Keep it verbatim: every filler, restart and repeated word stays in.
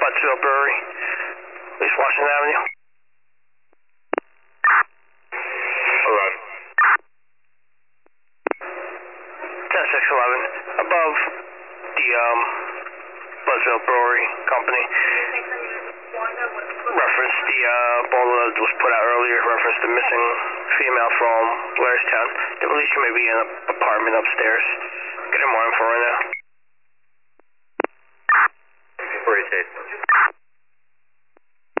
Buttsville Brewery, East Washington Avenue. eleven. ten six eleven, above the um, Buttsville Brewery Company. Reference the uh, bottle that was put out earlier, reference the missing female from Blairstown. They believe she may be in an apartment upstairs. Get more info right now. forty-eight.